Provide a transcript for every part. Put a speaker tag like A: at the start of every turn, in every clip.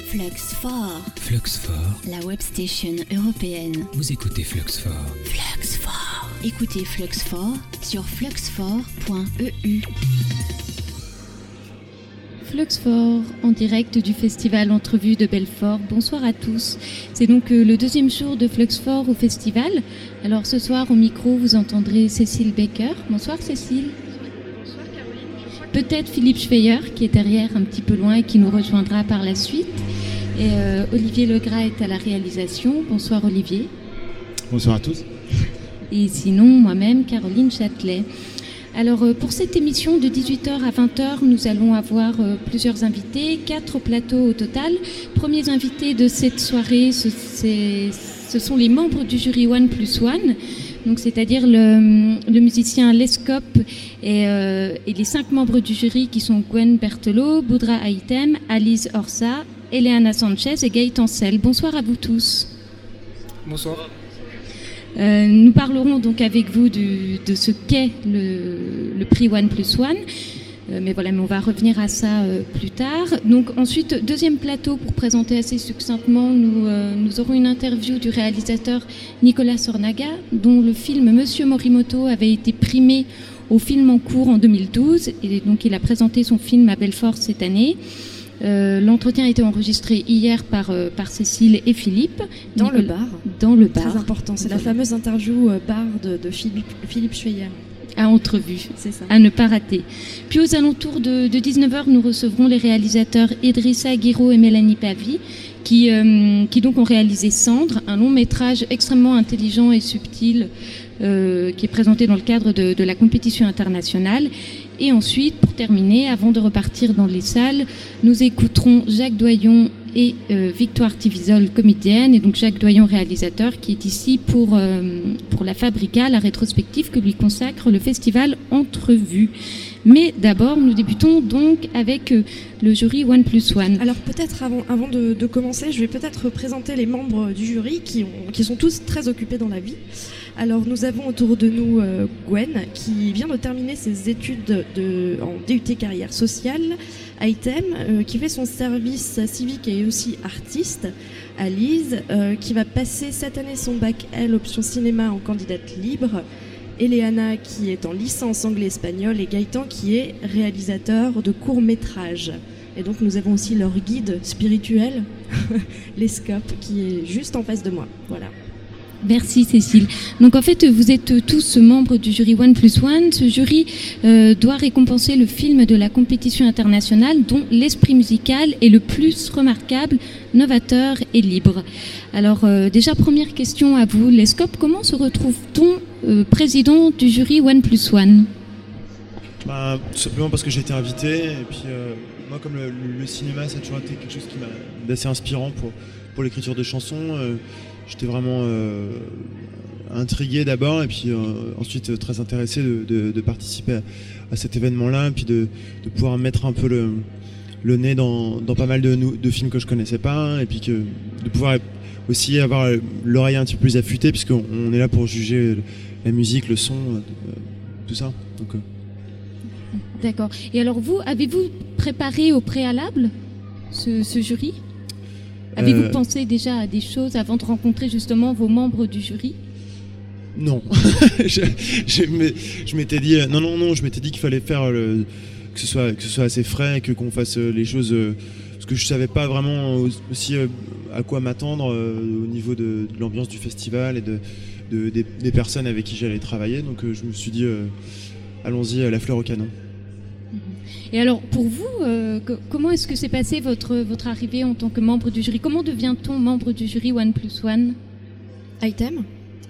A: Fluxfort.
B: Fluxfort.
A: La web station européenne.
B: Vous écoutez Fluxfort.
A: Fluxfort. Écoutez Fluxfort sur fluxfort.eu.
C: Fluxfort, en direct du festival Entrevue de Belfort. Bonsoir à tous. C'est donc le deuxième jour de Fluxfort au festival. Alors ce soir, au micro, vous entendrez Cécile Baker. Bonsoir Cécile.
D: Bonsoir Caroline.
C: Peut-être Philippe Schweyer, qui est derrière un petit peu loin et qui nous rejoindra par la suite. Et Olivier Legras est à la réalisation. Bonsoir Olivier.
E: Bonsoir à tous.
C: Et sinon, moi-même, Caroline Châtelet. Alors, pour cette émission de 18h à 20h, nous allons avoir plusieurs invités, 4 plateaux au total. Premiers invités de cette soirée, ce sont les membres du jury One Plus One, donc c'est-à-dire le musicien Lescop et les 5 membres du jury qui sont Gwen Berthelot, Boudra Haïtem, Alice Orsa, Eleana Sanchez et Gaëtan Sell. Bonsoir à vous tous.
E: Bonsoir.
C: Nous parlerons donc avec vous de ce qu'est le prix One Plus One. Mais on va revenir à ça plus tard. Donc ensuite, deuxième plateau pour présenter assez succinctement, nous aurons une interview du réalisateur Nicolas Sornaga, dont le film Monsieur Morimoto avait été primé au film en cours en 2012. Et donc il a présenté son film à Belfort cette année. L'entretien a été enregistré hier par Cécile et Philippe.
D: Dans le bar. Très important, c'est la fameuse interview bar de Philippe Schweyer.
C: À Entrevue,
D: c'est ça.
C: À ne pas rater. Puis aux alentours de 19h, nous recevrons les réalisateurs Idrissa Guiraud et Mélanie Pavie, qui donc ont réalisé Cendre, un long métrage extrêmement intelligent et subtil qui est présenté dans le cadre de la compétition internationale. Et ensuite, pour terminer, avant de repartir dans les salles, nous écouterons Jacques Doyon et Victoire Tivisol, comédienne, et donc Jacques Doyon, réalisateur, qui est ici pour la Fabrica, la rétrospective que lui consacre le festival Entrevue. Mais d'abord, nous débutons donc avec le jury One Plus One.
D: Alors peut-être avant de commencer, je vais peut-être présenter les membres du jury qui sont tous très occupés dans la vie. Alors nous avons autour de nous Gwen qui vient de terminer ses études en DUT carrière sociale, Item, qui fait son service civique et aussi artiste, Alice, qui va passer cette année son bac L option cinéma en candidate libre, Eleana qui est en licence anglais-espagnol et Gaëtan qui est réalisateur de courts-métrages. Et donc nous avons aussi leur guide spirituel, Lescop, qui est juste en face de moi. Voilà.
C: Merci Cécile. Donc en fait, vous êtes tous membres du jury One Plus One. Ce jury doit récompenser le film de la compétition internationale dont l'esprit musical est le plus remarquable, novateur et libre. Alors déjà, première question à vous, Lescop, comment se retrouve-t-on président du jury One Plus One ?
E: Tout simplement parce que j'ai été invité et puis moi comme le cinéma ça a toujours été quelque chose qui m'a d'assez inspirant pour l'écriture de chansons. J'étais vraiment intrigué d'abord et puis ensuite très intéressé de participer à cet événement-là et puis de pouvoir mettre un peu le nez dans pas mal de films que je connaissais pas et puis de pouvoir aussi avoir l'oreille un petit peu plus affûtée puisqu'on est là pour juger la musique, le son, tout ça. Donc,
C: D'accord. Et alors vous, avez-vous préparé au préalable ce jury ? Avez-vous pensé déjà à des choses avant de rencontrer justement vos membres du jury ?
E: Non. je m'étais dit non, je m'étais dit qu'il fallait faire que ce soit assez frais et qu'on fasse les choses parce que je savais pas vraiment aussi à quoi m'attendre au niveau de l'ambiance du festival et des personnes avec qui j'allais travailler, donc je me suis dit allons-y à la fleur au canon.
C: Et alors, pour vous, comment est-ce que s'est passée votre arrivée en tant que membre du jury ? Comment devient-on membre du jury One Plus One ?
D: Item ?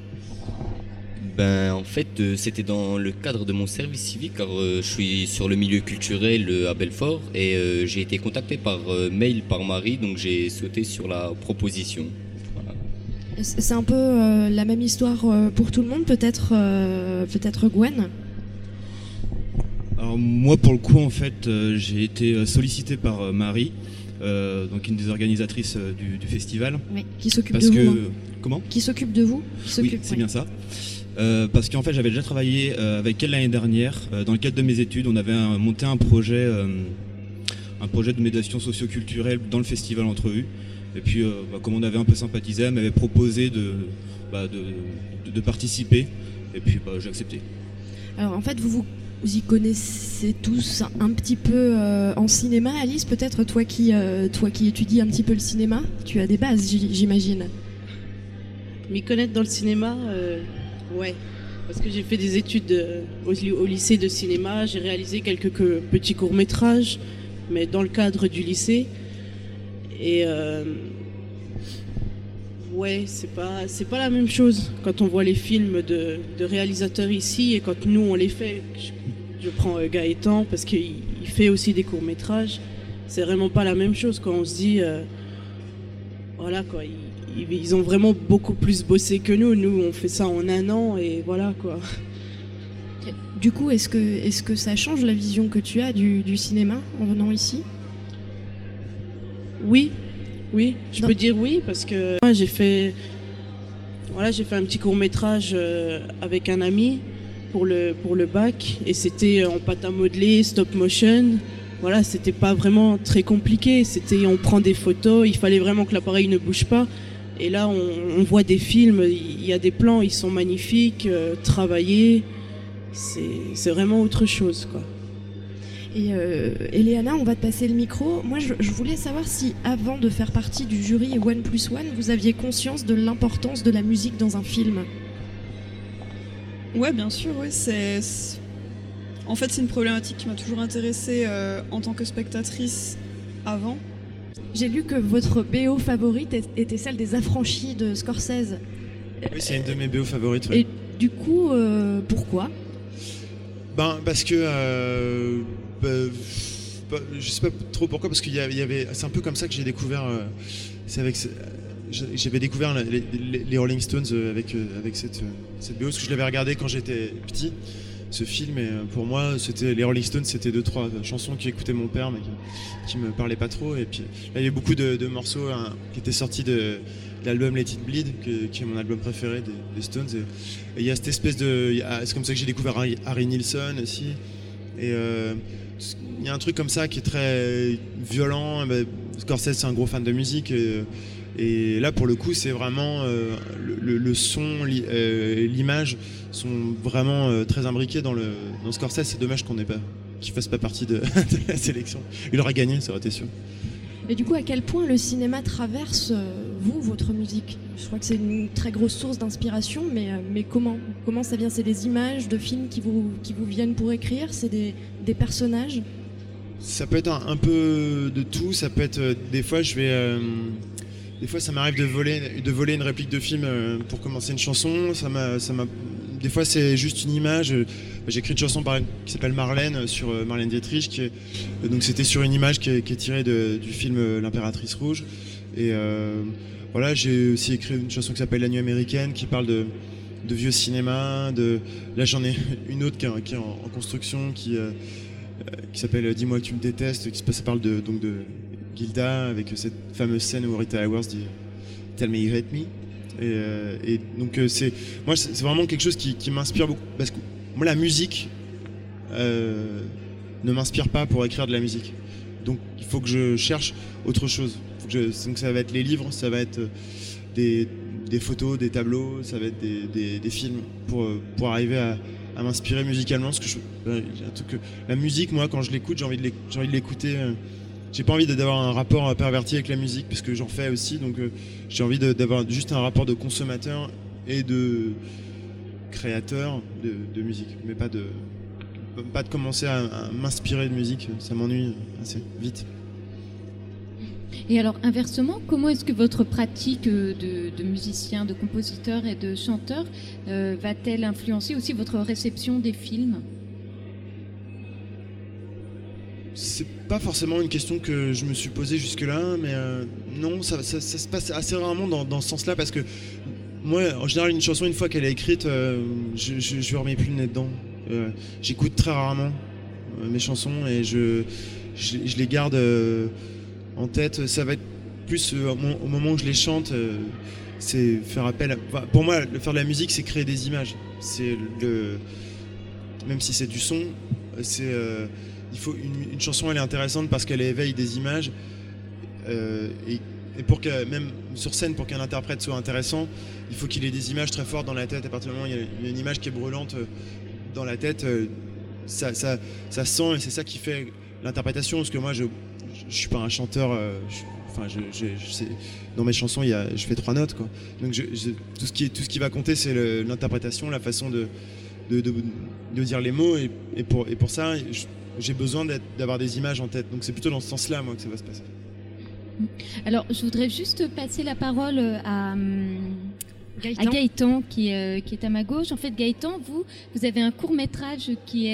F: En fait, c'était dans le cadre de mon service civique, car je suis sur le milieu culturel à Belfort et j'ai été contacté par mail par Marie, donc j'ai sauté sur la proposition. Voilà.
D: C'est un peu la même histoire pour tout le monde, peut-être Gwen ?
G: Alors moi pour le coup en fait j'ai été sollicité par Marie, donc une des organisatrices du festival.
D: Oui, qui s'occupe de vous.
G: Comment ?
D: Qui s'occupe de vous ?
G: Oui, c'est bien ça. Parce qu'en fait j'avais déjà travaillé avec elle l'année dernière dans le cadre de mes études. On avait monté un projet un projet de médiation socio-culturelle dans le festival Entrevue. Et puis, comme on avait un peu sympathisé, elle m'avait proposé de participer. Et puis, j'ai accepté.
D: Alors en fait, vous y connaissez tous un petit peu en cinéma. Alice, peut-être toi qui étudies un petit peu le cinéma, tu as des bases, j'imagine.
H: M'y connaître dans le cinéma, ouais. Parce que j'ai fait des études au lycée de cinéma, j'ai réalisé quelques petits courts-métrages, mais dans le cadre du lycée. Et ouais, c'est pas la même chose quand on voit les films de réalisateurs ici et quand nous on les fait. Je prends Gaëtan parce qu'il fait aussi des courts-métrages. C'est vraiment pas la même chose quand on se dit voilà quoi, ils ont vraiment beaucoup plus bossé que nous. Nous on fait ça en 1 an et voilà quoi.
D: Du coup, est-ce que ça change la vision que tu as du cinéma en venant ici ?
H: Oui, je peux dire oui parce que moi j'ai fait un petit court-métrage avec un ami pour le bac et c'était en pâte à modeler, stop motion. Voilà, c'était pas vraiment très compliqué, on prend des photos, il fallait vraiment que l'appareil ne bouge pas. Et là on voit des films, il y a des plans, ils sont magnifiques, travaillés. C'est vraiment autre chose quoi.
D: Et Léana, on va te passer le micro. Moi, je voulais savoir si, avant de faire partie du jury 1+1, vous aviez conscience de l'importance de la musique dans un film.
I: Ouais, bien sûr, ouais. En fait, c'est une problématique qui m'a toujours intéressée en tant que spectatrice avant.
D: J'ai lu que votre BO favorite était celle des Affranchis de Scorsese.
E: Oui, c'est une de mes BO favorites. Ouais.
D: Et du coup, pourquoi ?
E: Parce que... je sais pas trop pourquoi, parce qu'il y avait, c'est un peu comme ça que j'ai découvert. J'avais découvert les Rolling Stones avec cette BO, parce que je l'avais regardé quand j'étais petit, ce film, et pour moi, les Rolling Stones, c'était 2-3 chansons qu'écoutait mon père, mais qui me parlaient pas trop. Et puis là, il y avait beaucoup de morceaux qui étaient sortis de l'album Let It Bleed, qui est mon album préféré des Stones. Et il y a cette espèce c'est comme ça que j'ai découvert Harry Nilsson aussi. Et il y a un truc comme ça qui est très violent. Scorsese, c'est un gros fan de musique. Et là, pour le coup, c'est vraiment le son, l'image sont vraiment très imbriqués dans Scorsese. C'est dommage qu'il fasse pas partie de la sélection. Il aurait gagné, ça aurait été sûr.
D: Et du coup, à quel point le cinéma traverse votre musique ? Je crois que c'est une très grosse source d'inspiration, mais comment ça vient ? C'est des images de films qui vous viennent pour écrire ? C'est des personnages ?
E: Ça peut être un peu de tout. Ça peut être des fois des fois ça m'arrive de voler une réplique de film pour commencer une chanson. Des fois c'est juste une image. J'ai écrit une chanson qui s'appelle Marlène sur Marlène Dietrich, donc c'était sur une image qui est tirée du film L'Impératrice Rouge. Et voilà, j'ai aussi écrit une chanson qui s'appelle La Nuit Américaine, qui parle de vieux cinéma. Là j'en ai une autre qui est en construction, qui s'appelle Dis-moi que tu me détestes, ça parle de Gilda, avec cette fameuse scène où Rita Hayworth dit Tell me you hate me. Et donc c'est vraiment quelque chose qui m'inspire beaucoup, parce que moi la musique ne m'inspire pas pour écrire de la musique, donc il faut que je cherche autre chose. Donc ça va être les livres, ça va être des photos, des tableaux, ça va être des films pour arriver à m'inspirer musicalement, parce que la musique, moi quand je l'écoute, j'ai envie de l'écouter. J'ai pas envie d'avoir un rapport perverti avec la musique, parce que j'en fais aussi, donc j'ai envie d'avoir juste un rapport de consommateur et de créateur de musique, mais pas de commencer à m'inspirer de musique, ça m'ennuie assez vite.
C: Et alors inversement, comment est-ce que votre pratique de musicien, de compositeur et de chanteur va-t-elle influencer aussi votre réception des films ?
E: C'est pas forcément une question que je me suis posée jusque-là, mais non, ça se passe assez rarement dans ce sens-là, parce que moi, en général, une chanson, une fois qu'elle est écrite, je remets plus le nez dedans. J'écoute très rarement mes chansons et je les garde en tête. Ça va être plus au moment où je les chante, c'est faire appel. Pour moi, faire de la musique, c'est créer des images. Même si c'est du son, il faut une chanson, elle est intéressante parce qu'elle éveille des images et pour que même sur scène, pour qu'un interprète soit intéressant, il faut qu'il ait des images très fortes dans la tête. À partir du moment où il y a une image qui est brûlante dans la tête, ça sent, et c'est ça qui fait l'interprétation. Parce que moi, je suis pas un chanteur. Dans mes chansons, je fais 3 notes, quoi. Donc tout ce qui va compter, c'est l'interprétation, la façon de dire les mots, et pour ça, j'ai besoin d'avoir des images en tête. Donc c'est plutôt dans ce sens-là, moi, que ça va se passer.
C: Alors, je voudrais juste passer la parole à Gaëtan qui est à ma gauche. En fait, Gaëtan, vous avez un court-métrage qui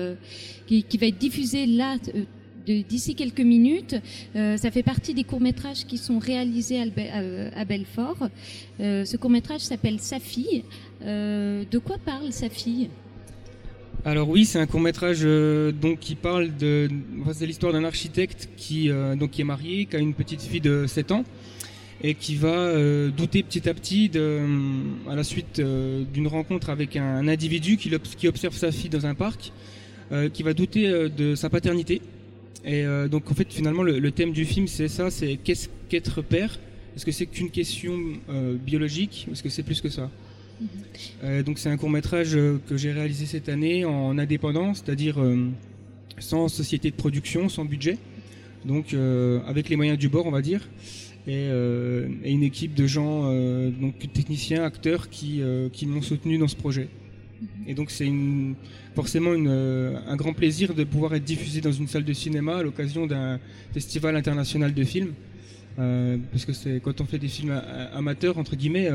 C: va être diffusé là d'ici quelques minutes. Ça fait partie des courts-métrages qui sont réalisés à Belfort. Ce court-métrage s'appelle Sa fille. De quoi parle Sa fille ?
J: Alors oui, c'est un court-métrage qui parle c'est l'histoire d'un architecte qui est marié, qui a une petite fille de 7 ans et qui va douter petit à petit à la suite d'une rencontre avec un individu qui observe sa fille dans un parc, qui va douter de sa paternité. Et donc en fait finalement le thème du film c'est ça, c'est qu'est-ce qu'être père ? Est-ce que c'est qu'une question biologique ou est-ce que c'est plus que ça ? Donc c'est un court-métrage que j'ai réalisé cette année en indépendant, c'est-à-dire sans société de production, sans budget, donc avec les moyens du bord on va dire, et une équipe de gens, donc techniciens, acteurs qui m'ont soutenu dans ce projet. Et donc c'est forcément un grand plaisir de pouvoir être diffusé dans une salle de cinéma à l'occasion d'un festival international de films. Parce que quand on fait des films amateurs entre guillemets,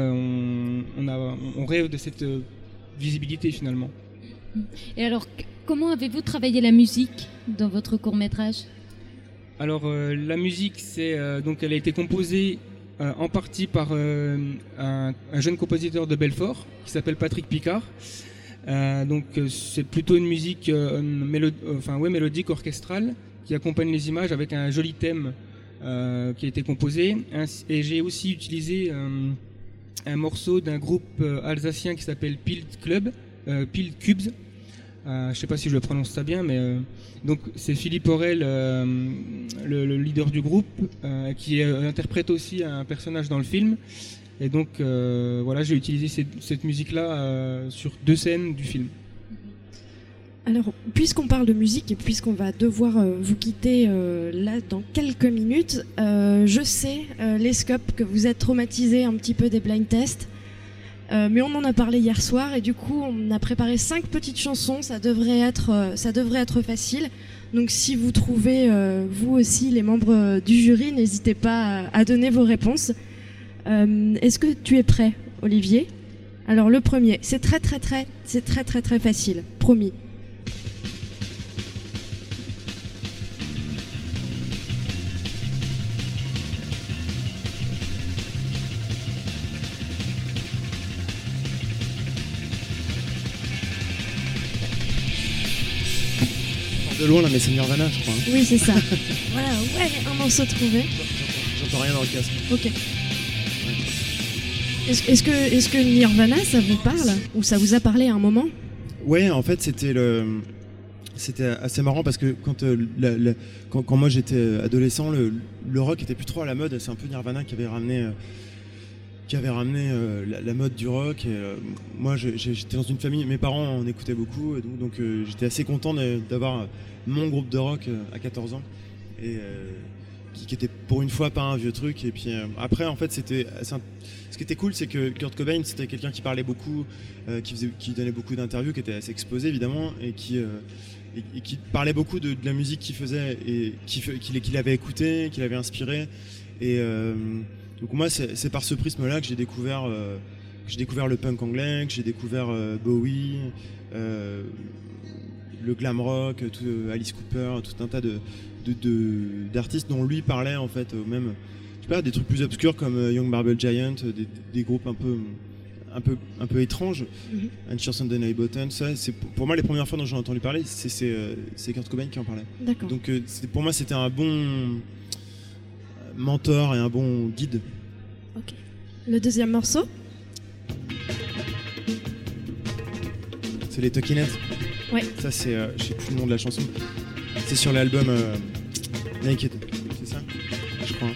J: on rêve de cette visibilité finalement.
C: Et alors, comment avez-vous travaillé la musique dans votre court-métrage ?
J: Alors la musique, elle a été composée en partie par un jeune compositeur de Belfort qui s'appelle Patrick Picard. C'est plutôt une musique mélodique, orchestrale, qui accompagne les images avec un joli thème qui a été composé. Et j'ai aussi utilisé un morceau d'un groupe alsacien qui s'appelle Pilled Cubes. Je ne sais pas si je le prononce ça bien, mais donc c'est Philippe Aurel, le leader du groupe, qui interprète aussi un personnage dans le film. Et donc j'ai utilisé cette musique-là sur 2 scènes du film.
D: Alors, puisqu'on parle de musique et puisqu'on va devoir vous quitter là dans quelques minutes, je sais, les Scopes, que vous êtes traumatisés un petit peu des blind tests, mais on en a parlé hier soir et du coup on a préparé 5 petites chansons, ça devrait être facile. Donc si vous trouvez vous aussi les membres du jury, n'hésitez pas à donner vos réponses. Est-ce que tu es prêt, Olivier ? Alors le premier, c'est très facile, promis.
E: De loin là, mais c'est Nirvana, je crois. Hein.
D: Oui, c'est ça. Voilà, ouais, un morceau trouvé.
E: J'entends rien dans le casque.
D: Ok. Est-ce que Nirvana, ça vous parle ? Ou ça vous a parlé à un moment ?
E: Ouais, en fait, c'était assez marrant parce que quand moi j'étais adolescent, le rock était plus trop à la mode. C'est un peu Nirvana qui avait ramené la mode du rock. Et, moi, j'étais dans une famille, mes parents en écoutaient beaucoup, donc j'étais assez content d'avoir mon groupe de rock à 14 ans, et qui était pour une fois pas un vieux truc. Et puis après, en fait, ce qui était cool, c'est que Kurt Cobain, c'était quelqu'un qui parlait beaucoup, qui donnait beaucoup d'interviews, qui était assez exposé évidemment, et qui parlait beaucoup de la musique qu'il faisait et qu'il avait écouté, qu'il avait inspiré. Et donc moi, c'est par ce prisme-là que j'ai découvert le punk anglais, que j'ai découvert Bowie, le glam rock, Alice Cooper, tout un tas d'artistes dont lui parlait en fait, même je sais pas, des trucs plus obscurs comme Young Marble Giant, des groupes un peu étranges, Anchor and the Neighbottom. Ça, c'est pour moi les premières fois dont j'ai entendu parler, c'est Kurt Cobain qui en parlait.
D: D'accord.
E: Donc pour moi c'était un bon mentor et un bon guide.
D: Ok. Le deuxième morceau ?
E: C'est les Talking Heads.
D: Ouais.
E: Ça c'est, je sais plus le nom de la chanson. C'est sur l'album Naked, c'est ça? Je crois.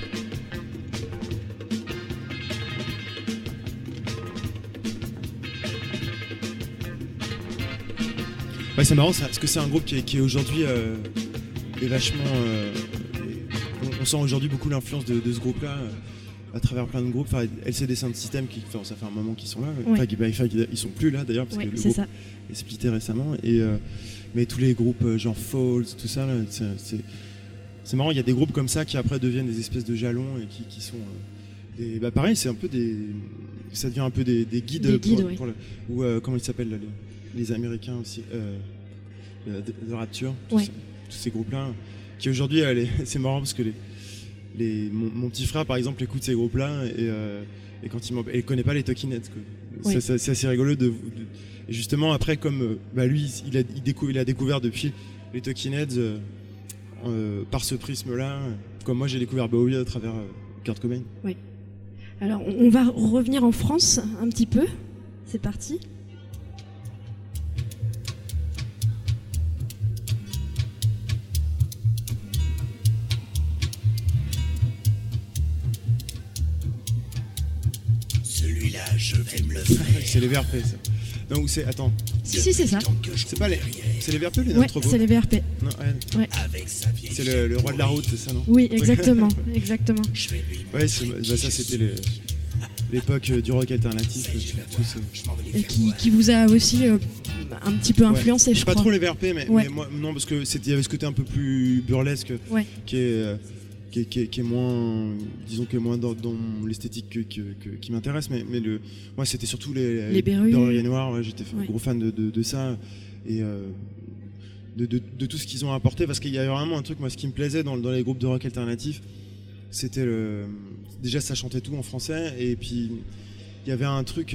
E: Ouais, c'est marrant parce que c'est un groupe qui est aujourd'hui est vachement. On sent aujourd'hui beaucoup l'influence de ce groupe-là à travers plein de groupes. Enfin, LCD Sound System, ça fait un moment qu'ils sont là.
D: Ouais.
E: Enfin, ils sont plus là d'ailleurs parce que le
D: c'est
E: groupe
D: ça.
E: est splitté récemment. Mais tous les groupes genre Falls, tout ça, là, c'est marrant. Il y a des groupes comme ça qui après deviennent des espèces de jalons et qui sont pareil, c'est un peu ça devient un peu des guides. Ou comment ils s'appellent là, les Américains aussi, The Rapture, tous ces groupes-là, qui aujourd'hui, c'est marrant parce que mon petit frère par exemple écoute ces groupes-là et quand il connaît pas les Talking Heads, quoi. C'est assez rigolo et justement après comme lui il a découvert depuis les Talking Heads par ce prisme-là, comme moi j'ai découvert Bowie à travers Kurt Cobain.
D: Oui. Alors on va revenir en France un petit peu. C'est parti.
K: Celui-là, je vais me le faire.
E: C'est les VRP, ça. Non, c'est. Attends.
D: Si, c'est ça.
E: C'est pas les. C'est les VRP, les
D: Ouais, c'est les VRP.
E: Non, ouais. C'est le roi de la route, c'est ça, non?
D: Oui, exactement. Exactement.
E: Ouais, ça c'était l'époque du rock alternatif.
D: Et qui vous a aussi un petit peu influencé, je crois.
E: Pas trop les VRP, mais moi, non, parce que il y avait ce côté un peu plus burlesque qui est moins, disons que moins dans l'esthétique qui m'intéresse, mais moi c'était surtout les Berrurier Noir, j'étais gros fan de ça et de tout ce qu'ils ont apporté, parce qu'il y avait vraiment un truc, moi ce qui me plaisait dans les groupes de rock alternatif, c'était déjà ça chantait tout en français, et puis il y avait un truc,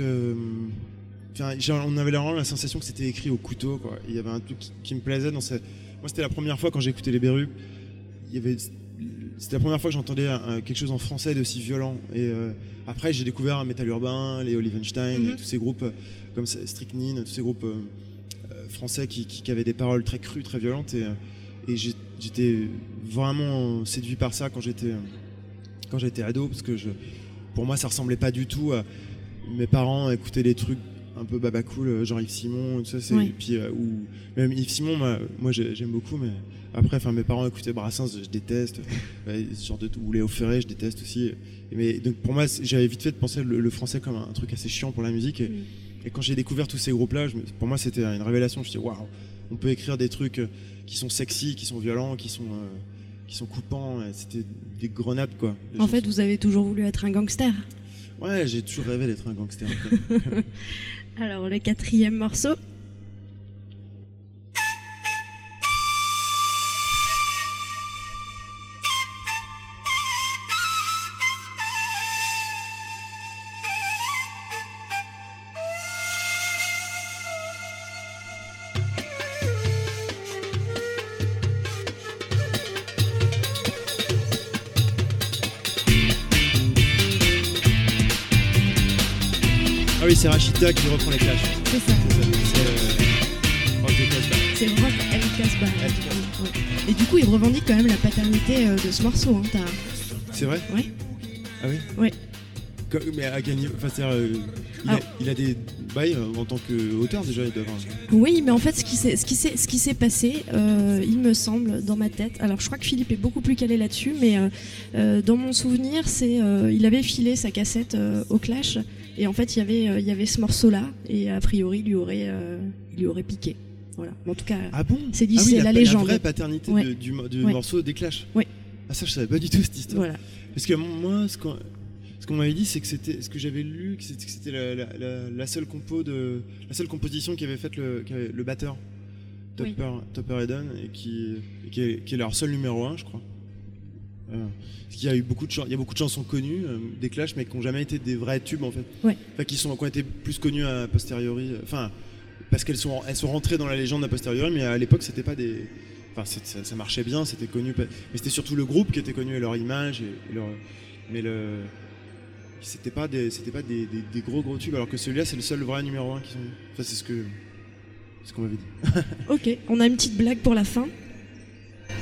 E: on avait vraiment la sensation que c'était écrit au couteau, quoi. Il y avait un truc qui me plaisait moi c'était la première fois quand j'ai écouté les Berru, c'était la première fois que j'entendais quelque chose en français d'aussi violent. Et après, j'ai découvert un métal urbain, les Olivenstein, et tous ces groupes comme Strychnine, tous ces groupes français qui avaient des paroles très crues, très violentes. Et j'étais vraiment séduit par ça quand j'étais ado, parce que pour moi, ça ressemblait pas du tout à mes parents écoutaient des trucs un peu babacool, genre Yves Simon, tout ça. Et puis, ou même Yves Simon, moi j'aime beaucoup, mais après, mes parents écoutaient Brassens, je déteste. Ce genre ou Léo Ferré, je déteste aussi. Mais donc pour moi, j'avais vite fait de penser le français comme un truc assez chiant pour la musique. Et quand j'ai découvert tous ces groupes-là, pour moi, c'était une révélation. Je me suis dit, waouh, on peut écrire des trucs qui sont sexy, qui sont violents, qui sont coupants. C'était des grenades, quoi.
D: En fait, vous avez toujours voulu être un gangster.
E: Ouais, j'ai toujours rêvé d'être un gangster.
D: Alors, le 4e morceau.
E: Ah oui, c'est Rachita qui reprend les Clash.
D: C'est ça.
E: Rock de Casbah.
D: C'est Rock El Casbah. Et du coup, il revendique quand même la paternité de ce morceau. Hein,
E: c'est vrai?
D: Oui.
E: Ah oui?
D: Oui.
E: Mais à gagner, il a des bails en tant qu'auteur déjà.
D: Oui, mais en fait, ce qui s'est passé, il me semble, dans ma tête. Alors, je crois que Philippe est beaucoup plus calé là-dessus, mais dans mon souvenir, il avait filé sa cassette au Clash, et en fait, il y avait ce morceau-là, et a priori, il lui aurait piqué. Voilà. Mais en tout cas, c'est dit, c'est la légende.
E: La vraie paternité du morceau des Clash.
D: Oui.
E: Ah, ça, je savais pas du tout cette histoire.
D: Voilà.
E: Parce que moi, ce qu'on m'avait dit, c'est que c'était ce que j'avais lu, que c'était la seule composition qu'avait faite le batteur Topper Headon, et qui est leur seul numéro 1, je crois. Parce qu'il y a eu beaucoup de chansons connues des Clash, mais qui n'ont jamais été des vrais tubes en fait.
D: Ouais.
E: Enfin, qui ont été plus connues a posteriori. Enfin, parce qu'elles sont rentrées dans la légende a posteriori, mais à l'époque c'était pas des. Enfin, ça marchait bien, c'était connu, mais c'était surtout le groupe qui était connu et leur image c'était pas des gros tubes, alors que celui-là c'est le seul vrai numéro 1 qu'ils ont. Enfin, c'est ce qu'on m'avait dit.
D: Ok, on a une petite blague pour la fin.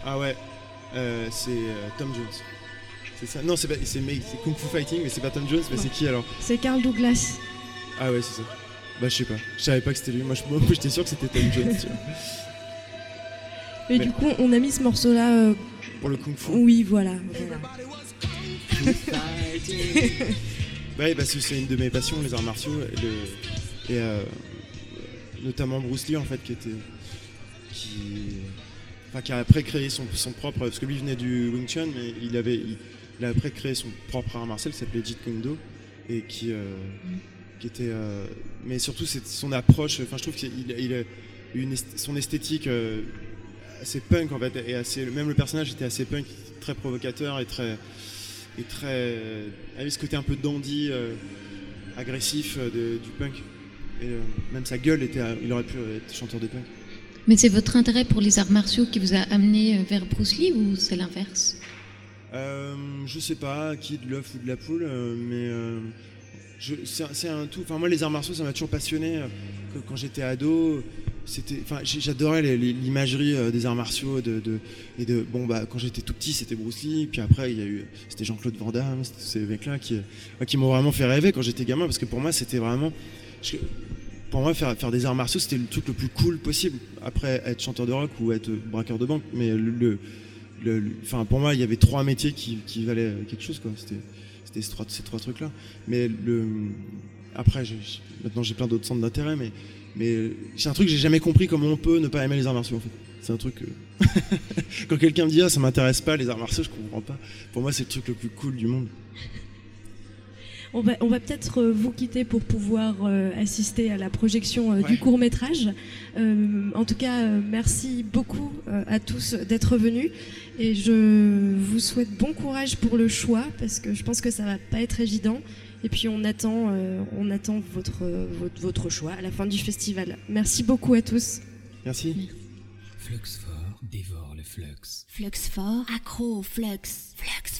E: Ah ouais, c'est Tom Jones. C'est ça. Non, c'est Kung Fu Fighting, mais c'est pas Tom Jones, mais c'est qui alors?
D: C'est Carl Douglas.
E: Ah ouais, c'est ça. Bah je sais pas, je savais pas que c'était lui. Moi j'étais sûr que c'était Tom Jones. Tu vois.
D: Et du coup, on a mis ce morceau-là.
E: Pour le Kung Fu.
D: Oui, voilà.
E: Ouais, parce que c'est une de mes passions, les arts martiaux, et notamment Bruce Lee en fait, qui a après créé son propre, parce que lui venait du Wing Chun, mais il a après créé son propre art martial qui s'appelait Jeet Kune Do, et qui était, mais surtout c'est son approche. Enfin, je trouve qu'il a son esthétique assez punk en fait, et même le personnage était assez punk, très provocateur et très avait ce côté un peu dandy, agressif du punk. Et même sa gueule il aurait pu être chanteur de punk.
C: Mais c'est votre intérêt pour les arts martiaux qui vous a amené vers Bruce Lee ou c'est l'inverse?
E: Je sais pas, qui de l'œuf ou de la poule, mais c'est un tout. Enfin, moi, les arts martiaux, ça m'a toujours passionné. Quand j'étais ado, j'adorais l'imagerie des arts martiaux. Quand j'étais tout petit, c'était Bruce Lee. Puis après, c'était Jean-Claude Van Damme, ces mecs-là qui m'ont vraiment fait rêver quand j'étais gamin, parce que pour moi, c'était vraiment. Pour moi, faire des arts martiaux, c'était le truc le plus cool possible. Après, être chanteur de rock ou être braqueur de banque. Mais pour moi, il y avait 3 métiers qui valaient quelque chose, quoi. C'était ces trois trucs-là. Mais après, maintenant, j'ai plein d'autres centres d'intérêt. Mais c'est un truc que j'ai jamais compris, comment on peut ne pas aimer les arts martiaux, en fait. C'est un truc quand quelqu'un me dit ça m'intéresse pas les arts martiaux, je comprends pas. Pour moi, c'est le truc le plus cool du monde.
D: On va peut-être vous quitter pour pouvoir assister à la projection du court-métrage. En tout cas, merci beaucoup à tous d'être venus. Et je vous souhaite bon courage pour le choix, parce que je pense que ça va pas être évident. Et puis on attend votre choix à la fin du festival. Merci beaucoup à tous.
E: Merci.
B: Fluxfort dévore le flux.
A: Fluxfort, accro au flux. Flux.